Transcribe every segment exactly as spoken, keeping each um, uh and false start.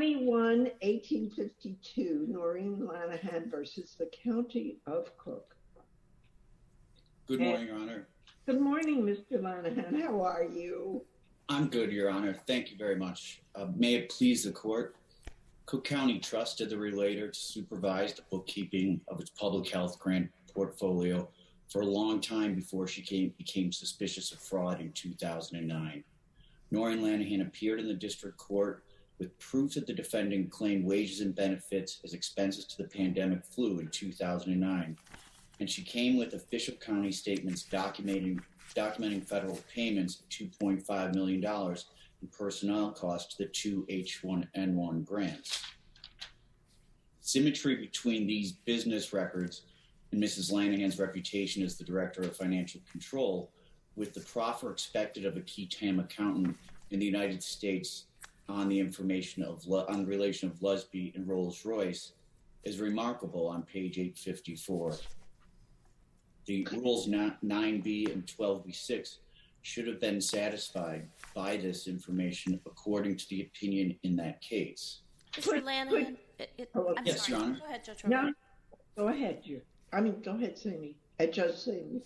twenty-one eighteen fifty-two, Noreen Lanahan versus the County of Cook. Good morning, Your Honor. Good morning, Mister Lanahan. How are you? I'm good, Your Honor. Thank you very much. Uh, may it please the court, Cook County trusted the relator to supervise the bookkeeping of its public health grant portfolio for a long time before she came, became suspicious of fraud in two thousand nine. Noreen Lanahan appeared in the district court with proof that the defendant claimed wages and benefits as expenses to the pandemic flu in two thousand nine. And she came with official county statements documenting, documenting federal payments of two point five million dollars in personnel costs to the two H one N one grants. Symmetry between these business records and Missus Lanahan's reputation as the Director of Financial Control, with the proffer expected of a key T A M accountant in the United States on the information of on the relation of Lusby and Rolls-Royce, is remarkable on page eight fifty-four. The rules nine B and twelve B six should have been satisfied by this information according to the opinion in that case. Mister Lanahan, it, it, I'm yes, sorry. Your Honor. Go ahead, Judge No, Roberts. go ahead, you. I mean, go ahead, Sammy. Uh, Judge Sammy.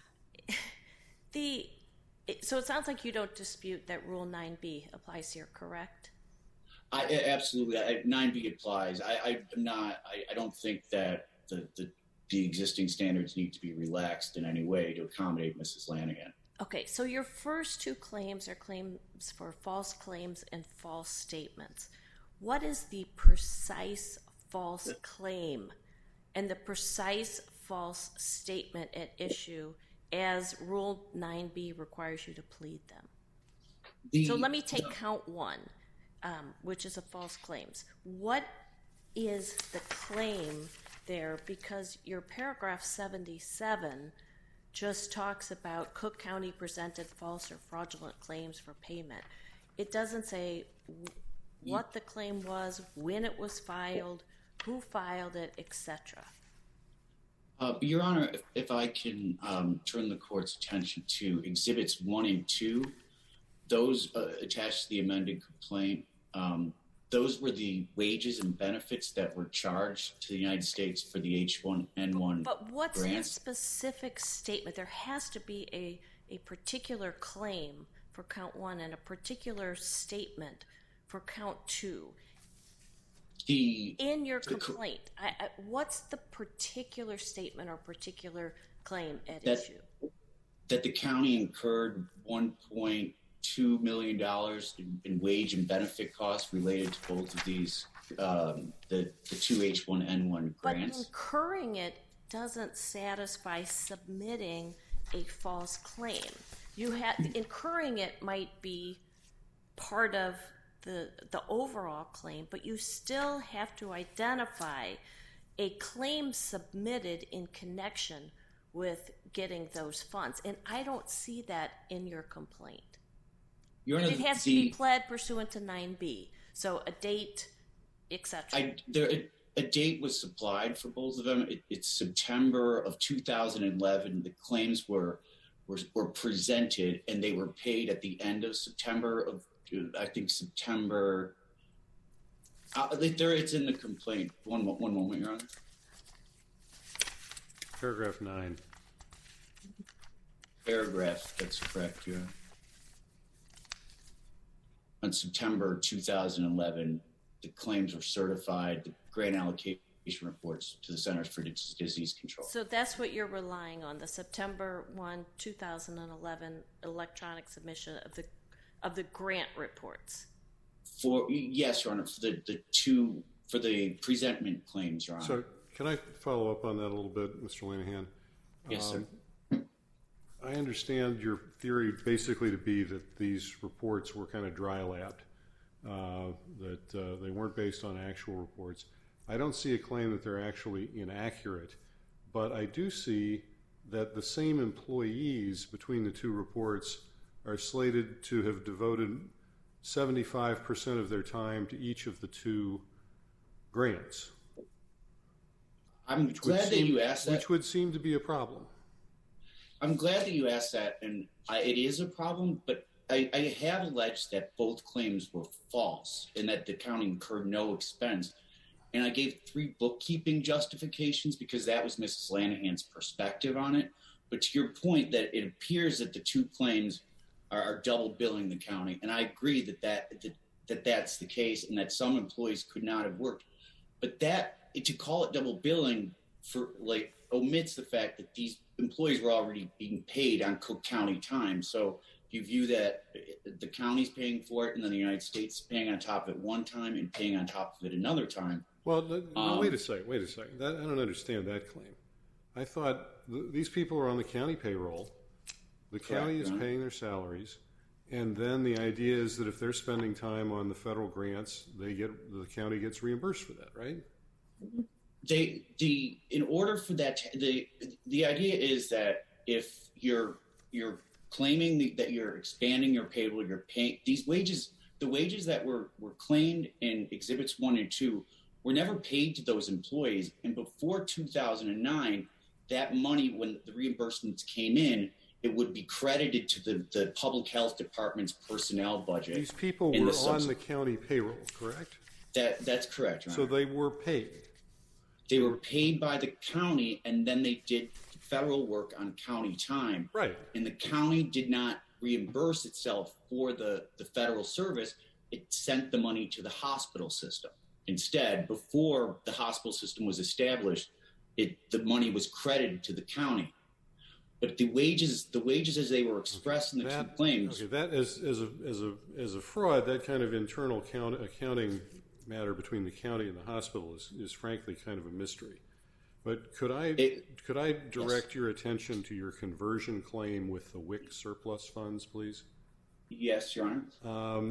The it, so it sounds like you don't dispute that Rule nine B applies here, correct? I absolutely. I, nine B applies. I, I'm not. I, I don't think that the, the the existing standards need to be relaxed in any way to accommodate Missus Lanahan. Okay, so your first two claims are claims for false claims and false statements. What is the precise false claim and the precise false statement at issue as Rule nine B requires you to plead them? The, so let me take no. count one, um, which is a false claims. What is the claim there? Because your paragraph seventy-seven just talks about Cook County presented false or fraudulent claims for payment. It doesn't say what the claim was, when it was filed, who filed it, et cetera. Uh, Your Honor, if, if I can um, turn the court's attention to Exhibits one and two, those uh, attached to the amended complaint, um, those were the wages and benefits that were charged to the United States for the H one N one But what's grants. The specific statement? There has to be a, a particular claim for count one and a particular statement for count two. The, In your the, complaint, I, I, what's the particular statement or particular claim at that, issue? That the county incurred one point two million dollars in, in wage and benefit costs related to both of these, um, the, the two H one N one grants. But incurring it doesn't satisfy submitting a false claim. You have incurring it might be part of the the overall claim, but you still have to identify a claim submitted in connection with getting those funds. And I don't see that in your complaint. Your Honor, it has the, to be pled pursuant to nine B. So a date, et cetera. There, a, a date was supplied for both of them. It, it's September of two thousand eleven. The claims were, were were presented, and they were paid at the end of September of, I think, September. Uh, there, it's in the complaint. One, one moment, Your Honor. Paragraph nine. Paragraph, that's correct, Your Honor. On September two thousand eleven, the claims were certified, the grant allocation reports to the Centers for Disease Control. So that's what you're relying on, the September first, two thousand eleven electronic submission of the of the grant reports. For yes, Your Honor, for the, the two for the presentment claims, Your Honor. So can I follow up on that a little bit, Mister Lanahan? Yes, um, sir. I understand your theory basically to be that these reports were kind of dry lapped, uh, that uh, they weren't based on actual reports. I don't see a claim that they're actually inaccurate, but I do see that the same employees between the two reports are slated to have devoted seventy-five percent of their time to each of the two grants. I'm glad that seem, you asked that. Which would seem to be a problem. I'm glad that you asked that, and I, it is a problem, but I, I have alleged that both claims were false and that the county incurred no expense. And I gave three bookkeeping justifications because that was Missus Lanahan's perspective on it. But to your point that it appears that the two claims are, are double billing the county. And I agree that, that, that, that that's the case and that some employees could not have worked. But that, to call it double billing for like omits the fact that these employees were already being paid on Cook County time. So you view that the county's paying for it and then the United States is paying on top of it one time and paying on top of it another time. Well, no, no, um, wait a second, wait a second. That, I don't understand that claim. I thought th- these people are on the county payroll. The county is Correct, paying their salaries. And then the idea is that if they're spending time on the federal grants, they get the county gets reimbursed for that, right? They the in order for that the the idea is that if you're you're claiming the, that you're expanding your payroll, you're paying these wages. The wages that were were claimed in exhibits one and two were never paid to those employees. And before two thousand nine, that money, when the reimbursements came in, it would be credited to the, the public health department's personnel budget. These people were the on the county payroll, correct? That that's correct, Your So Honor. they were paid. They were paid by the county, and then they did federal work on county time. Right. And the county did not reimburse itself for the, the federal service. It sent the money to the hospital system. Instead, before the hospital system was established, it the money was credited to the county. But the wages, the wages as they were expressed in the That, two claims. okay, that as, as, a, as, a, as a fraud, that kind of internal count, accounting matter between the county and the hospital is, is frankly kind of a mystery. But could I It, could I direct yes. your attention to your conversion claim with the W I C surplus funds, please? Yes, Your Honor. Um,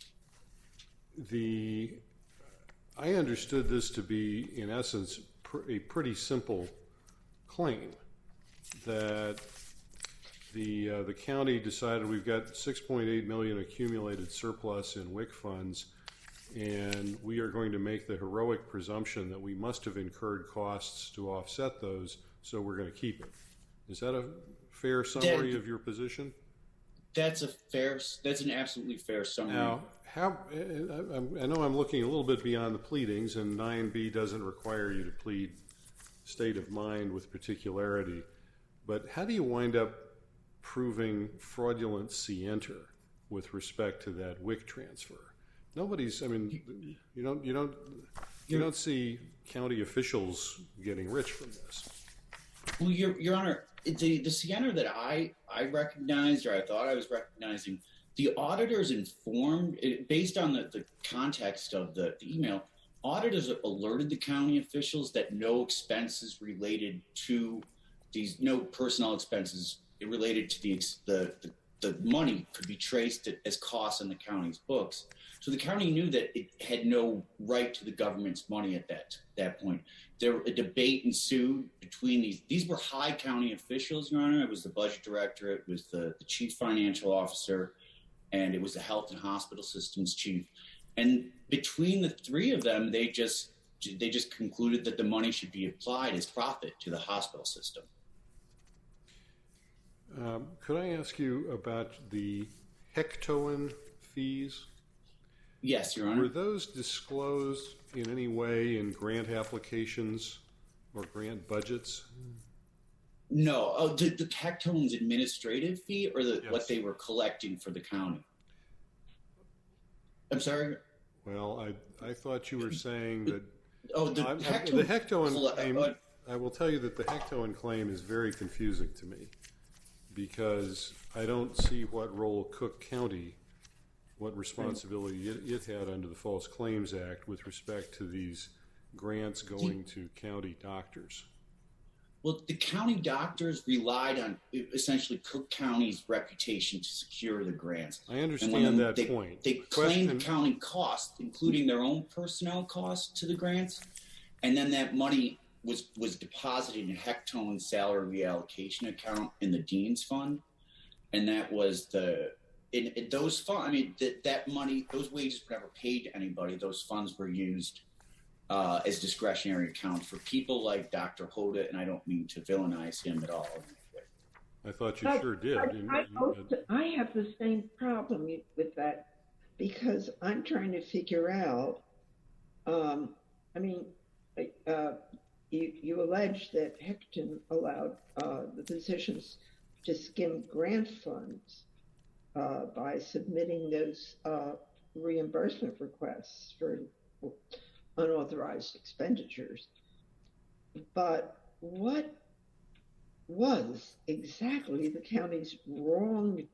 the I understood this to be, in essence, pr- a pretty simple claim that the uh, the county decided we've got six point eight million accumulated surplus in W I C funds, and we are going to make the heroic presumption that we must have incurred costs to offset those, so we're going to keep it. Is that a fair summary That, of your position? That's a fair. That's an absolutely fair summary. Now, how, I, I know I'm looking a little bit beyond the pleadings, and nine B doesn't require you to plead state of mind with particularity, but how do you wind up proving fraudulent scienter with respect to that W I C transfer? Nobody's, I mean, you don't, you don't, you don't see county officials getting rich from this. Well, Your, Your Honor, the, the scienter that I, I recognized, or I thought I was recognizing, the auditors informed, based on the, the context of the, the email, auditors alerted the county officials that no expenses related to these, no personnel expenses related to the, the, the, the money could be traced as costs in the county's books. So the county knew that it had no right to the government's money at that that point. There a debate ensued between these. These were high county officials, Your Honor. It was the budget director, it was the, the chief financial officer, and it was the health and hospital systems chief. And between the three of them, they just they just concluded that the money should be applied as profit to the hospital system. Um, could I ask you about the Hectoan fees? Yes, Your Honor. Were those disclosed in any way in grant applications or grant budgets? No. Oh, the, the Hectoan's administrative fee, or the Yes. what they were collecting for the county? I'm sorry. Well, I I thought you were saying that. Oh, the I'm- I'm- Hectoan. the Hectoan colle- claim. uh, I will tell you that the Hectoan claim is very confusing to me because I don't see what role Cook County, what responsibility it, it had under the False Claims Act with respect to these grants going to county doctors. Well, the county doctors relied on essentially Cook County's reputation to secure the grants. I And understand when that they, point. They The claimed question- county costs, including their own personnel costs to the grants, and then that money was was deposited in Hectoan's salary reallocation account in the Dean's Fund, and that was the in, in those funds. I mean, that that money, those wages were never paid to anybody. Those funds were used uh, as discretionary accounts for people like Doctor Hoda, and I don't mean to villainize him at all. I thought you I- sure did. I, In- I, in- also- I have the same problem with that because I'm trying to figure out. Um, I mean, uh, you, you allege that Hecton allowed uh, the physicians to skim grant funds uh, by submitting those uh, reimbursement requests for unauthorized expenditures. But what was exactly the county's wrongdoing?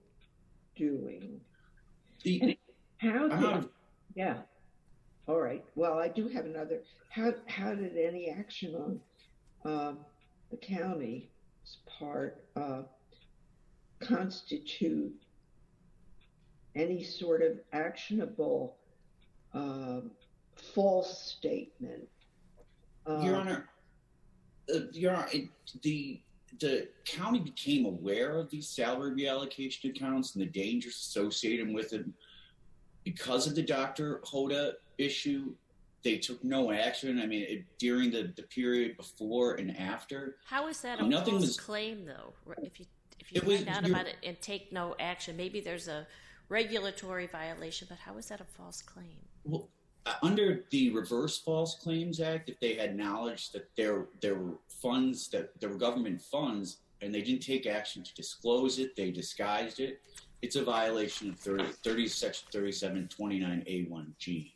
The, How did, uh, yeah. All right. Well, I do have another. How how did any action on um, the county's part uh, constitute any sort of actionable um false statement? Uh, Your Honor, uh, Your Honor, it, the the county became aware of these salary reallocation accounts and the dangers associated with it because of the Doctor Hoda issue. They took no action. I mean, it, during the, the period before and after. How is that a Nothing false was- claim, though? If you if you It was- find out you're- about it and take no action, maybe there's a regulatory violation, but how is that a false claim? Well, uh, under the Reverse False Claims Act, if they had knowledge that there there were funds that there were government funds and they didn't take action to disclose it, they disguised it. It's a violation of thirty, thirty Section thirty-seven twenty-nine A one G.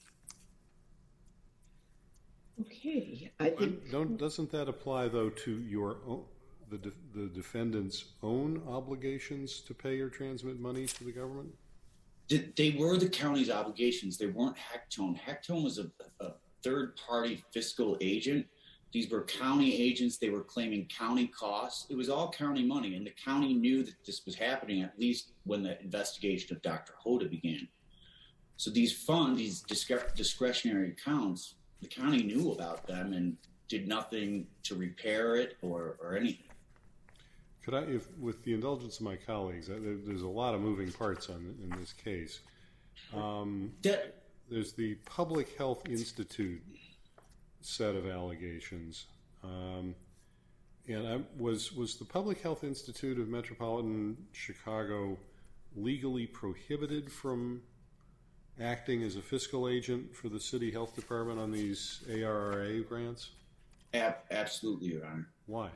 okay. I think. Don't, doesn't that apply, though, to your own, the, de- the defendant's own obligations to pay or transmit money to the government? They, they were the county's obligations. They weren't Hectone. Hectone was a, a third-party fiscal agent. These were county agents. They were claiming county costs. It was all county money, and the county knew that this was happening at least when the investigation of Doctor Hoda began. So these funds, these discre- discretionary accounts, the county knew about them and did nothing to repair it or, or anything. Could I, if, with the indulgence of my colleagues, uh, there, there's a lot of moving parts on in this case. Um, That, there's the Public Health Institute set of allegations, um, and I, was was the Public Health Institute of Metropolitan Chicago legally prohibited from acting as a fiscal agent for the city health department on these A R R A grants? ab- absolutely, Your Honor. Why?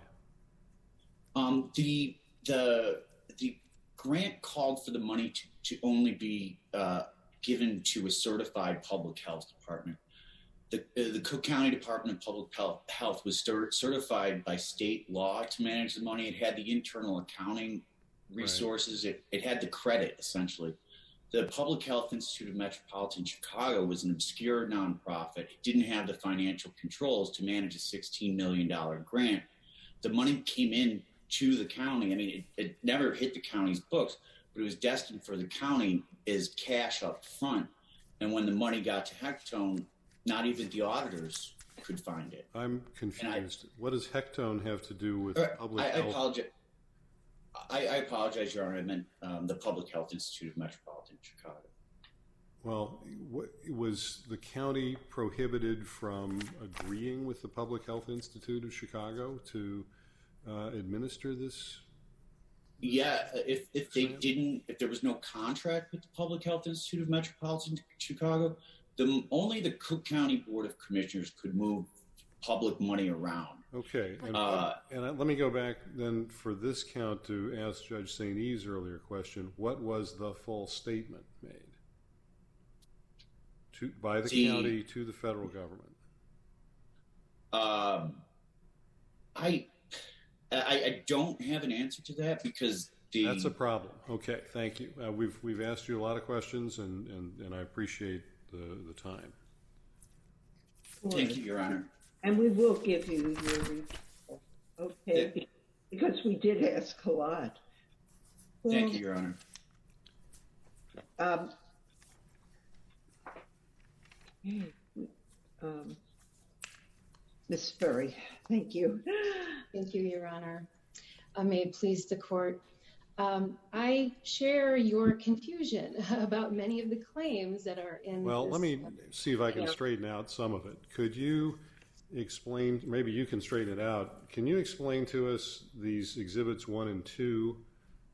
Um, the the the grant called for the money to, to only be uh, given to a certified public health department. The, uh, the Cook County Department of Public Health was cer- certified by state law to manage the money. It had the internal accounting resources. Right. It, it had the credit, essentially. The Public Health Institute of Metropolitan Chicago was an obscure nonprofit. It didn't have the financial controls to manage a sixteen million dollars grant. The money came in to the county. I mean, it, it never hit the county's books, but it was destined for the county as cash up front. And when the money got to Hectone, not even the auditors could find it. I'm confused. I, what does Hectone have to do with uh, public I, health? I apologize. I, I apologize, Your Honor. I meant um, the Public Health Institute of Metropolitan Chicago. Well, what, was the county prohibited from agreeing with the Public Health Institute of Chicago to uh, administer this? Yeah, if, if they didn't, if there was no contract with the Public Health Institute of Metropolitan Chicago, the, only the Cook County Board of Commissioners could move public money around. Okay, and, uh, and I, let me go back then for this count to ask Judge Saint Eve's earlier question. What was the false statement made to, by the, the county to the federal government? Um, I, I I don't have an answer to that because the that's a problem. Okay, thank you. Uh, we've we've asked you a lot of questions, and, and, and I appreciate the the time. Thank you, Your Honor. And we will give you your report, okay? Yeah. Because we did ask a lot. Thank well, you, Your Honor. Um, um, Miz Furry, thank you. Thank you, Your Honor. Uh, may it please the court. Um, I share your confusion about many of the claims that are in Well, this, let me see if I can straighten out some of it. Could you explain, maybe you can straighten it out. Can you explain to us these exhibits one and two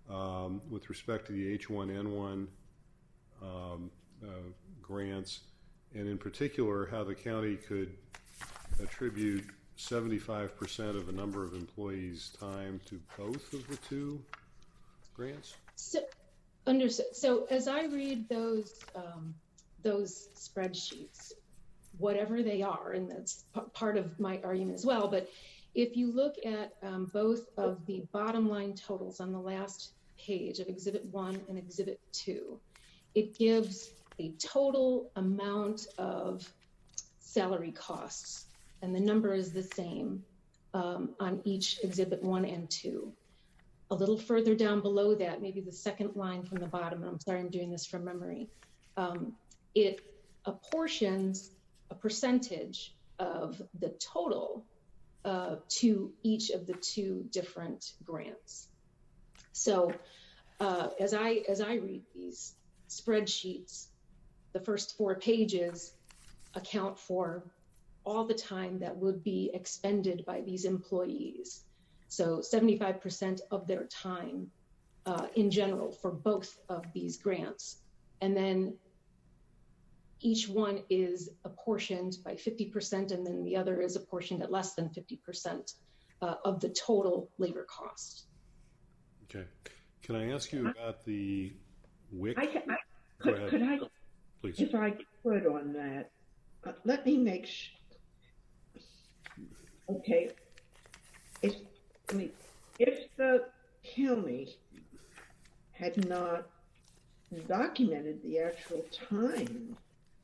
um, with respect to the H one N one um, uh, grants, and in particular how the county could attribute seventy-five percent of the number of employees' time to both of the two grants? So, understood. So as I read those um, those spreadsheets, whatever they are, and that's p- part of my argument as well, but if you look at um, both of the bottom line totals on the last page of Exhibit one and Exhibit two, it gives a total amount of salary costs, and the number is the same um, on each Exhibit one and two. A little further down below that, maybe the second line from the bottom, and I'm sorry I'm doing this from memory, um, it apportions a percentage of the total uh, to each of the two different grants. So uh, as I as I read these spreadsheets, the first four pages account for all the time that would be expended by these employees. So seventy-five percent of their time uh, in general for both of these grants. And then each one is apportioned by fifty percent, and then the other is apportioned at less than fifty percent uh, of the total labor cost. Okay. Can I ask you about the W I C? I, I, Go could, ahead. could I, Please. if I could on that, uh, let me make sure. Okay. If, I mean, if the county had not documented the actual time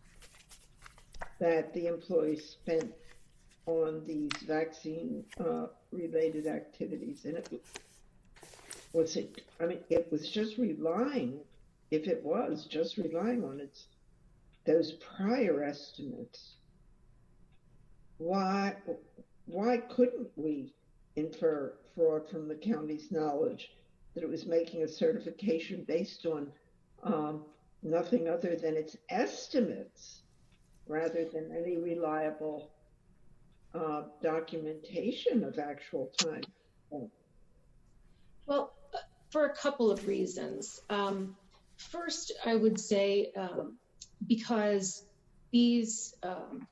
that the employees spent on these vaccine uh, related activities, and it was it, I mean, it was just relying, if it was just relying on its, those prior estimates, why, why couldn't we infer fraud from the county's knowledge that it was making a certification based on um, nothing other than its estimates rather than any reliable uh, documentation of actual time? Well, uh, for a couple of reasons. Um, first, I would say um, because these um,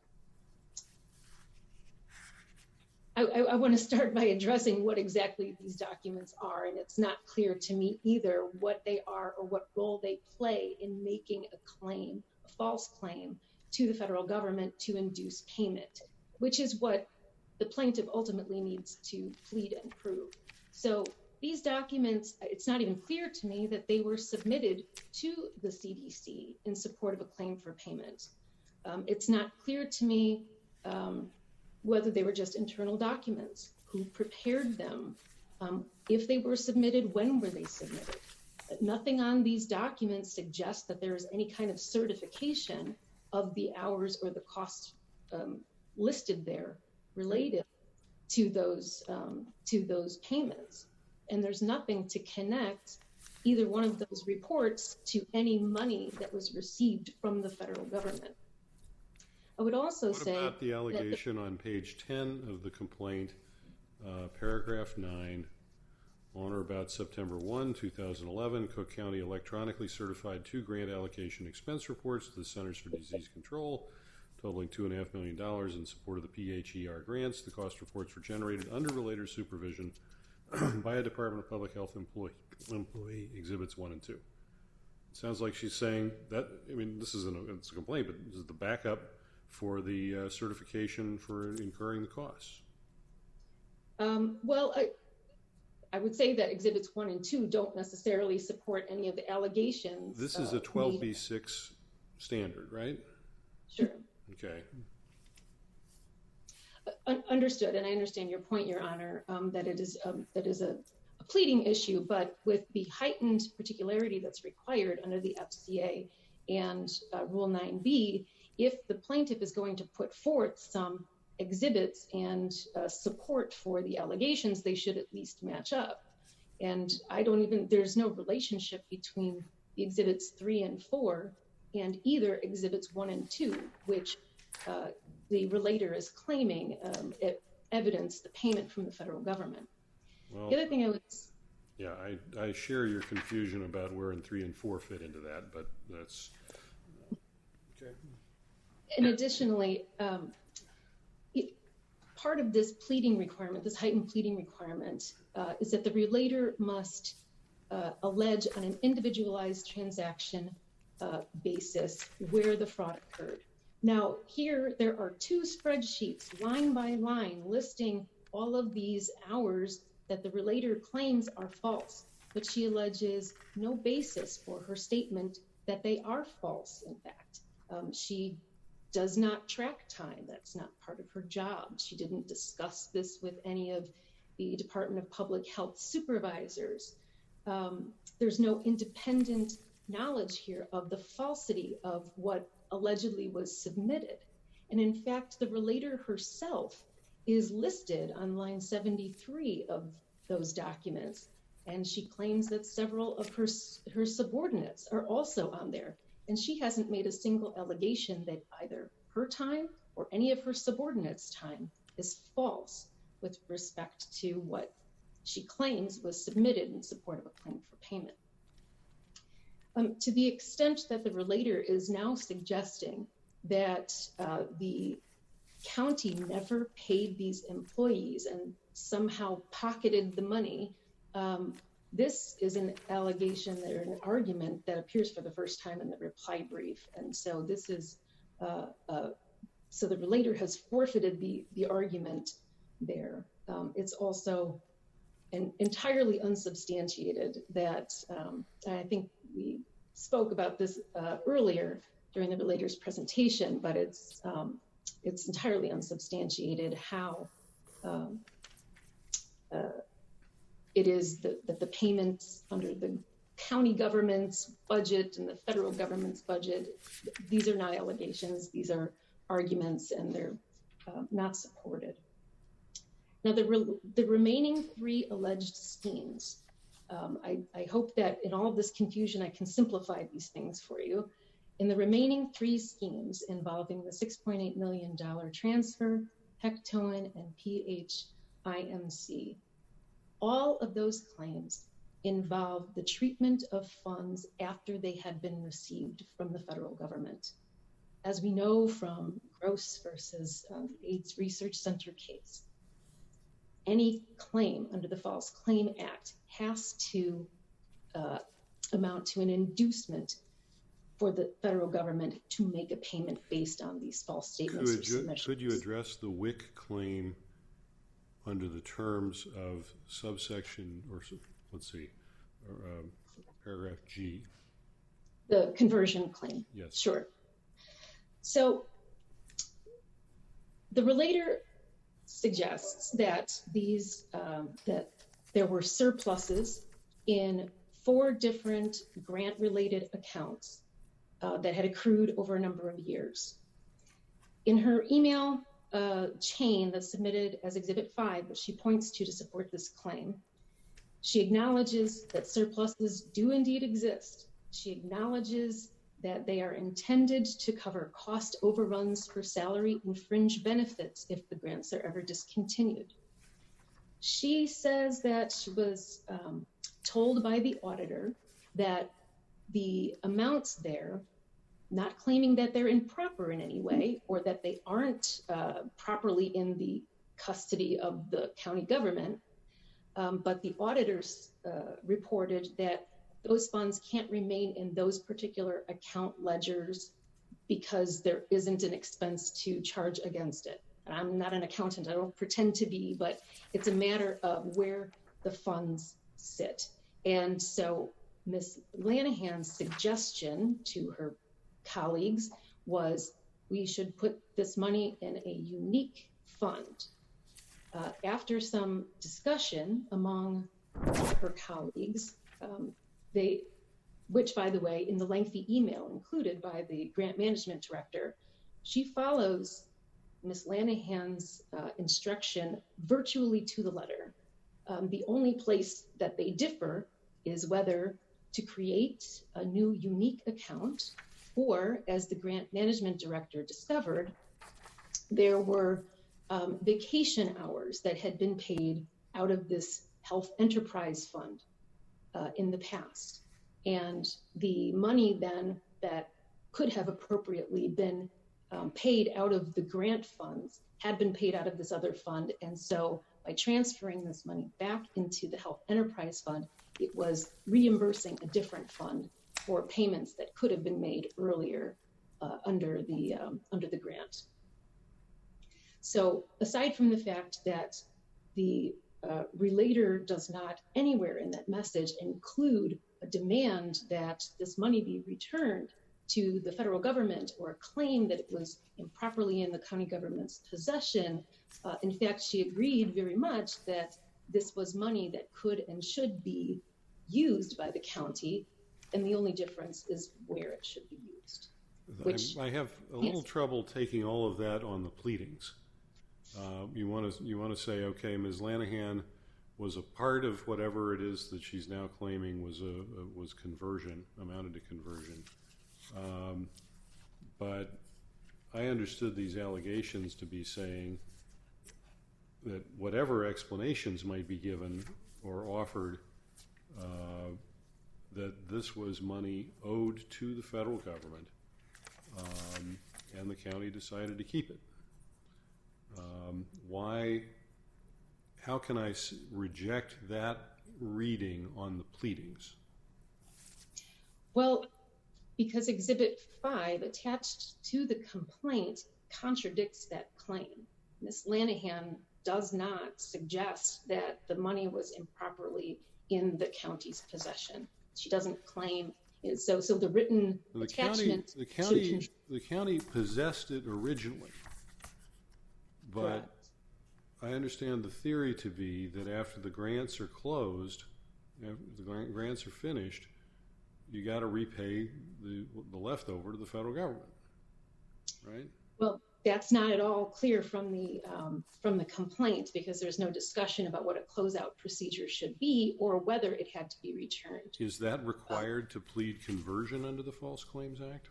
I, I want to start by addressing what exactly these documents are, and it's not clear to me either what they are or what role they play in making a claim, a false claim, to the federal government to induce payment, which is what the plaintiff ultimately needs to plead and prove. So these documents, it's not even clear to me that they were submitted to the C D C in support of a claim for payment. Um, it's not clear to me um, whether they were just internal documents, who prepared them, um, if they were submitted, when were they submitted. But nothing on these documents suggests that there is any kind of certification of the hours or the costs um, listed there related to those um, to those payments. And there's nothing to connect either one of those reports to any money that was received from the federal government. I would also what say... What about the allegation the, on page ten of the complaint, uh, paragraph nine, on or about September first, two thousand eleven, Cook County electronically certified two grant allocation expense reports to the Centers for Disease Control, totaling two point five million dollars in support of the P H E R grants. The cost reports were generated under relator supervision by a Department of Public Health employee, employee exhibits one and two. It sounds like she's saying that, I mean, this isn't a, it's a complaint, but this is the backup for the uh, certification for incurring the costs. Um, well, I, I would say that exhibits one and two don't necessarily support any of the allegations. This is uh, a twelve B six standard, right? Sure. Okay. Uh, understood, and I understand your point, Your Honor, um, that it is um, that is a, a pleading issue, but with the heightened particularity that's required under the F C A and uh, Rule nine B, if the plaintiff is going to put forth some exhibits and uh, support for the allegations, they should at least match up. And I don't even, there's no relationship between the exhibits three and four and either exhibits one and two, which uh, the relator is claiming um, it evidence the payment from the federal government. Well, the other thing I would, Yeah, I, I share your confusion about where in three and four fit into that, but that's okay. And additionally, um, it, part of this pleading requirement, this heightened pleading requirement, uh, is that the relator must uh, allege on an individualized transaction uh, basis where the fraud occurred. Now, here there are two spreadsheets, line by line, listing all of these hours that the relator claims are false, but she alleges no basis for her statement that they are false, in fact. Um, she does not track time. That's not part of her job. She didn't discuss this with any of the Department of Public Health supervisors. Um, there's no independent knowledge here of the falsity of what allegedly was submitted. And in fact, the relator herself is listed on line seventy-three of those documents, and she claims that several of her, her subordinates are also on there. And she hasn't made a single allegation that either her time or any of her subordinates' time is false with respect to what she claims was submitted in support of a claim for payment. Um, to the extent that the relator is now suggesting that uh, the county never paid these employees and somehow pocketed the money, um, this is an allegation or an argument that appears for the first time in the reply brief. And so this is, uh, uh, so the relator has forfeited the, the argument there. Um, it's also an entirely unsubstantiated that, um, I think we spoke about this uh, earlier during the relator's presentation, but it's, um, it's entirely unsubstantiated how um, uh, it is that, that the payments under the county government's budget and the federal government's budget, these are not allegations, these are arguments, and they're uh, not supported. Now, the, re the remaining three alleged schemes, um, I, I hope that in all of this confusion, I can simplify these things for you. In the remaining three schemes involving the six point eight million dollar transfer, Hectoin, and P H I M C, all of those claims involve the treatment of funds after they had been received from the federal government. As we know from Gross versus um, AIDS Research Center case, any claim under the False Claim Act has to uh, amount to an inducement for the federal government to make a payment based on these false statements or submissions. Could you address the W I C claim under the terms of subsection, or let's see, or, um, paragraph G? The conversion claim. Yes. Sure. So the relator suggests that these um, that there were surpluses in four different grant-related accounts uh, that had accrued over a number of years. In her email uh, chain that's submitted as Exhibit five, which she points to to support this claim, she acknowledges that surpluses do indeed exist. She acknowledges that they are intended to cover cost overruns for salary and fringe benefits if the grants are ever discontinued. She says that she was um, told by the auditor that the amounts there, not claiming that they're improper in any way or that they aren't uh, properly in the custody of the county government, um, but the auditors uh, reported that those funds can't remain in those particular account ledgers because there isn't an expense to charge against it. And I'm not an accountant, I don't pretend to be, but it's a matter of where the funds sit. And so Miz Lanahan's suggestion to her colleagues was we should put this money in a unique fund. Uh, after some discussion among her colleagues, um, They, which, by the way, in the lengthy email included by the grant management director, she follows Miz Lanahan's uh, instruction virtually to the letter. Um, the only place that they differ is whether to create a new unique account or, as the grant management director discovered, there were um, vacation hours that had been paid out of this health enterprise fund uh, in the past. And the money then that could have appropriately been um, paid out of the grant funds had been paid out of this other fund. And so by transferring this money back into the Health Enterprise Fund, it was reimbursing a different fund for payments that could have been made earlier uh, under the um, under the grant. So aside from the fact that the uh, relator does not anywhere in that message include a demand that this money be returned to the federal government or a claim that it was improperly in the county government's possession, uh, in fact, she agreed very much that this was money that could and should be used by the county, and the only difference is where it should be used. Which, I, I have a little yes. trouble taking all of that on the pleadings. Uh, you want to you want to say, okay, Miz Lanahan was a part of whatever it is that she's now claiming was a, a was conversion, amounted to conversion. Um, but I understood these allegations to be saying that whatever explanations might be given or offered, uh, that this was money owed to the federal government, um, and the county decided to keep it. Um, why, how can I s- reject that reading on the pleadings? Well, because Exhibit five attached to the complaint contradicts that claim. Miz Lanahan does not suggest that the money was improperly in the county's possession. She doesn't claim it. So, so the written the attachment... County, the, county, to... the county possessed it originally, but Correct. I understand the theory to be that after the grants are closed, after the grants are finished, you got to repay the, the leftover to the federal government, right? Well, that's not at all clear from the um, from the complaint, because there's no discussion about what a closeout procedure should be or whether it had to be returned. Is that required uh, to plead conversion under the False Claims Act?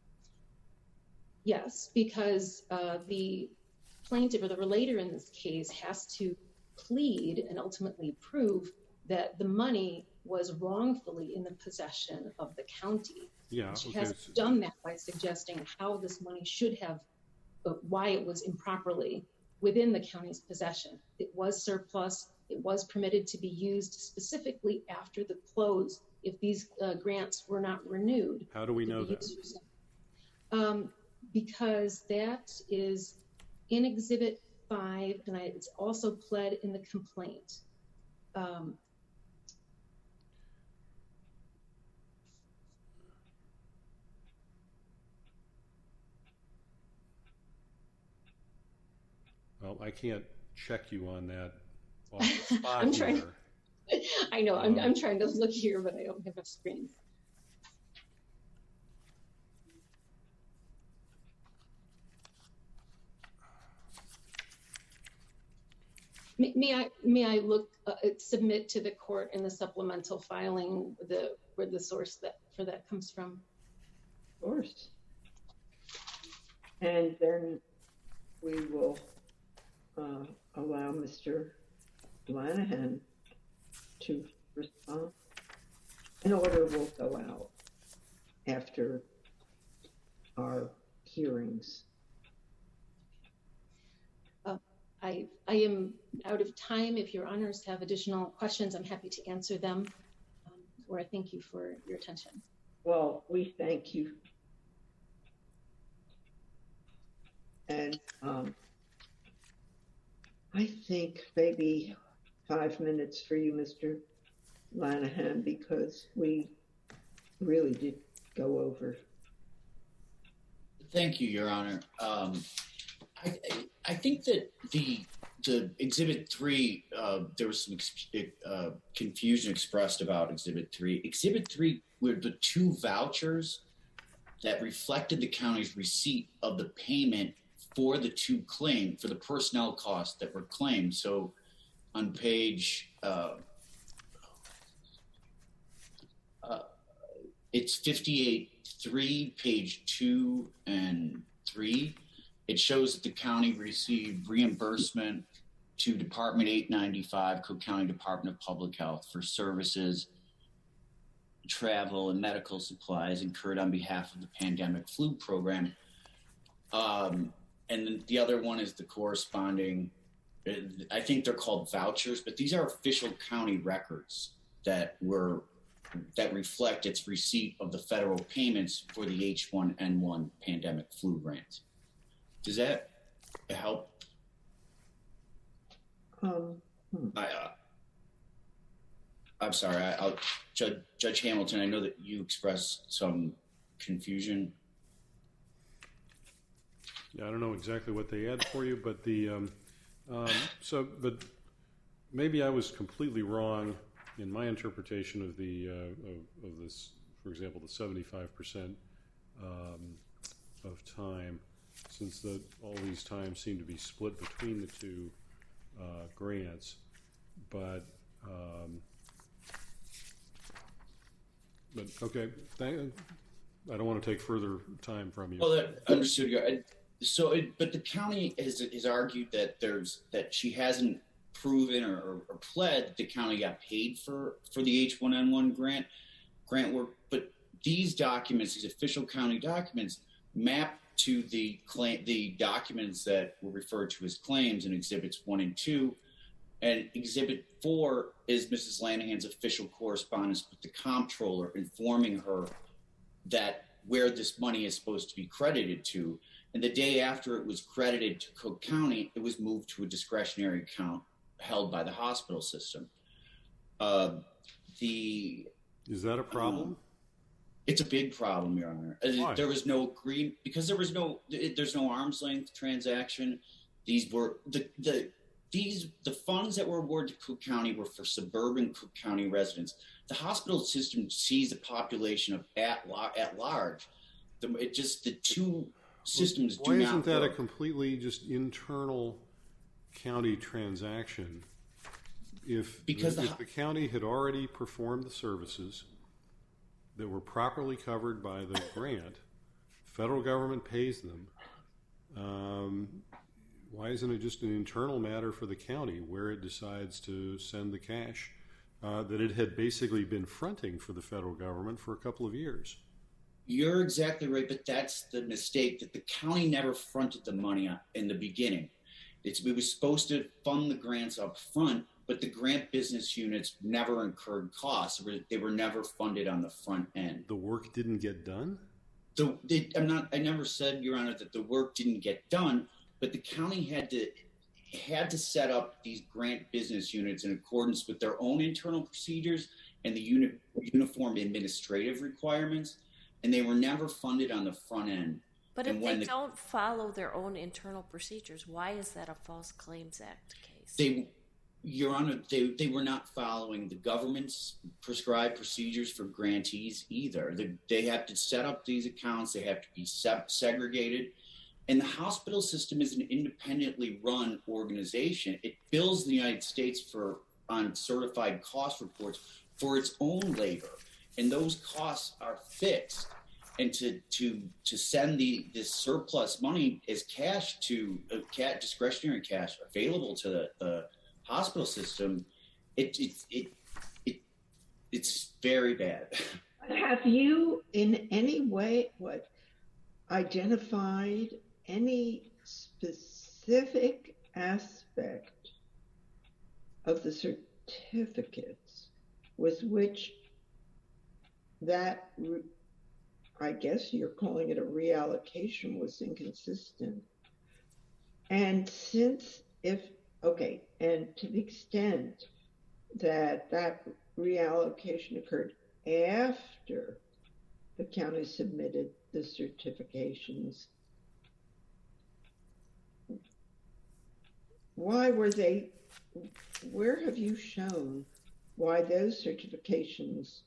Yes, because uh, the plaintiff or the relator in this case has to plead and ultimately prove that the money was wrongfully in the possession of the county. Yeah, she okay. has done that by suggesting how this money should have, uh, why it was improperly within the county's possession. It was surplus. It was permitted to be used specifically after the close if these uh, grants were not renewed. How do we know that? Um, because that is in Exhibit five, and I, it's also pled in the complaint. Um, Well, I can't check you on that off the spot. I'm trying. Here. I know. I'm, um, I'm trying to look here, but I don't have a screen. May, may I may I look uh, submit to the court in the supplemental filing the where the source that for that comes from? Of course. And then we will uh, allow Mister Lanahan to respond. An order will go out after our hearings. Uh, I, I am out of time. If your honors have additional questions, I'm happy to answer them. Um, or I thank you for your attention. Well, we thank you. And um, I think maybe five minutes for you, Mister Lanahan, because we really did go over. Thank you, Your Honor. Um, I, I think that the the Exhibit three, uh, there was some ex- uh, confusion expressed about Exhibit three. Exhibit three were the two vouchers that reflected the county's receipt of the payment for the two claims, for the personnel costs that were claimed. So on page, uh, uh, it's fifty-eight three, page two and three. It shows that the county received reimbursement to Department eight ninety-five, Cook County Department of Public Health, for services travel and medical supplies incurred on behalf of the pandemic flu program. Um, and then the other one is the corresponding, I think they're called vouchers, but these are official county records that were that reflect its receipt of the federal payments for the H one N one pandemic flu grant. Does that help? Um, hmm. I, uh, I'm sorry, I, I'll, Judge, Judge Hamilton, I know that you expressed some confusion. Yeah, I don't know exactly what they add for you, but the um, um, so, but maybe I was completely wrong in my interpretation of the uh, of, of this. For example, the seventy-five percent um, of time, since the all these times seem to be split between the two uh, grants, but. Um, But okay, thank, I don't want to take further time from you. Well, that, understood. So, it, but the county has, has argued that there's that she hasn't proven or, or, or pled that the county got paid for for the H one N one grant grant work. But these documents, these official county documents, map to the claim the documents that were referred to as claims in exhibits one and two. And Exhibit four is Missus Lanahan's official correspondence with the comptroller informing her that where this money is supposed to be credited to. And the day after it was credited to Cook County, it was moved to a discretionary account held by the hospital system. Uh, the Is that a problem? Um, it's a big problem, Your Honor. Why? There was no agreement because there was no there's no arm's length transaction. These were the the These the funds that were awarded to Cook County were for suburban Cook County residents. The hospital system sees the population of at at large. The, it just the two systems Why do not. Why isn't that work. a completely just internal county transaction? If because the, the, if the county had already performed the services that were properly covered by the grant, federal government pays them. Um, Why isn't it just an internal matter for the county where it decides to send the cash uh, that it had basically been fronting for the federal government for a couple of years? You're exactly right, but that's the mistake, that the county never fronted the money in the beginning. It's, it was supposed to fund the grants up front, but the grant business units never incurred costs. They were never funded on the front end. The work didn't get done? The, they, I'm not, I never said, Your Honor, that the work didn't get done. But the county had to had to set up these grant business units in accordance with their own internal procedures and the uni, uniform administrative requirements, and they were never funded on the front end. But and if when they the, don't follow their own internal procedures, why is that a False Claims Act case? They, Your Honor, they, they were not following the government's prescribed procedures for grantees either. They, they have to set up these accounts. They have to be se- segregated. And the hospital system is an independently run organization. It bills the United States for on certified cost reports for its own labor, and those costs are fixed. And to to to send the this surplus money as cash to uh, cat discretionary cash available to the, the hospital system, it it it, it it's very bad. Have you in any way what identified any specific aspect of the certificates with which that, I guess you're calling it a reallocation, was inconsistent? And since if, okay, and to the extent that that reallocation occurred after the county submitted the certifications, why were they, where have you shown why those certifications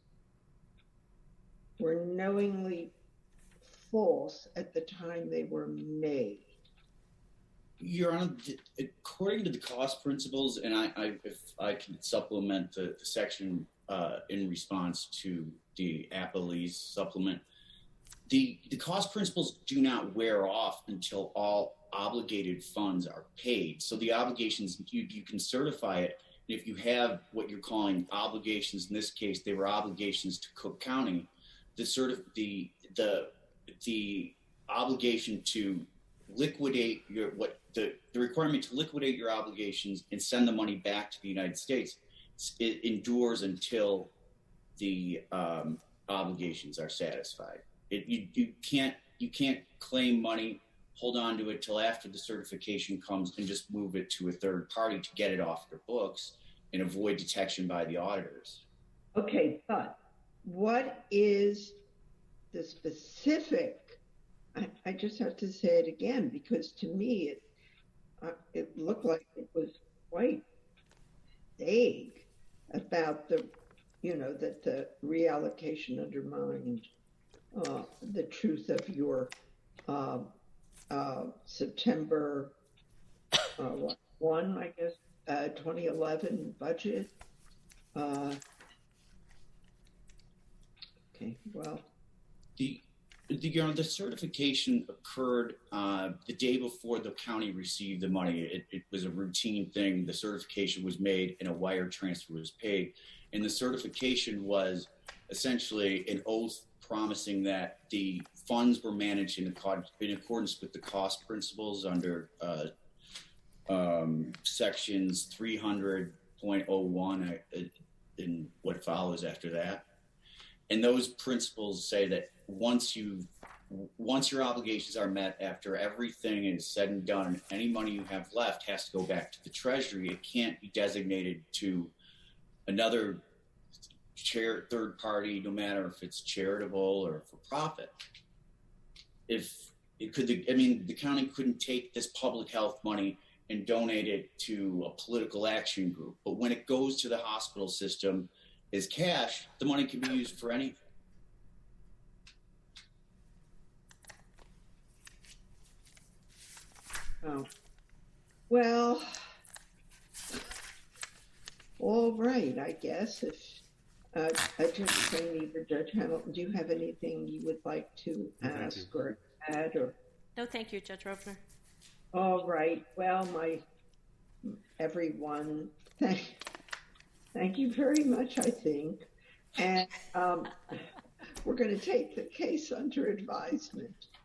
were knowingly false at the time they were made? Your Honor, according to the cost principles, and I, I if I can supplement the, the section uh, in response to the Applease supplement, the, the cost principles do not wear off until all obligated funds are paid. So the obligations, you, you can certify it if you have what you're calling obligations, in this case, they were obligations to Cook County, the sort of the the the obligation to liquidate your what the, the requirement to liquidate your obligations and send the money back to the United States, it endures until the um, obligations are satisfied. It, you, you can't you can't claim money, hold on to it till after the certification comes, and just move it to a third party to get it off your books and avoid detection by the auditors. Okay, but what is the specific? I, I just have to say it again, because to me it uh, it looked like it was quite vague about the, you know, that the reallocation undermined uh, the truth of your uh, uh, September uh, what, one, I guess, uh, twenty eleven budget. Uh, okay, well. The The, you know, the certification occurred uh, the day before the county received the money. It, it was a routine thing. The certification was made and a wire transfer was paid. And the certification was essentially an oath promising that the funds were managed in, in accordance with the cost principles under uh, um, sections three hundred point oh one uh, and what follows after that. And those principles say that once you, once your obligations are met, after everything is said and done, any money you have left has to go back to the Treasury. It can't be designated to another chair, third party, no matter if it's charitable or for profit. If it could, I mean, the county couldn't take this public health money and donate it to a political action group. But when it goes to the hospital system as cash, the money can be used for anything. Oh, well, all right, I guess. If uh, I just saying, either Judge Hamilton, do you have anything you would like to ask or add? Or No, thank you, Judge Rovner. all right. Well, my everyone, thank, thank you very much, I think. And um, we're going to take the case under advisement.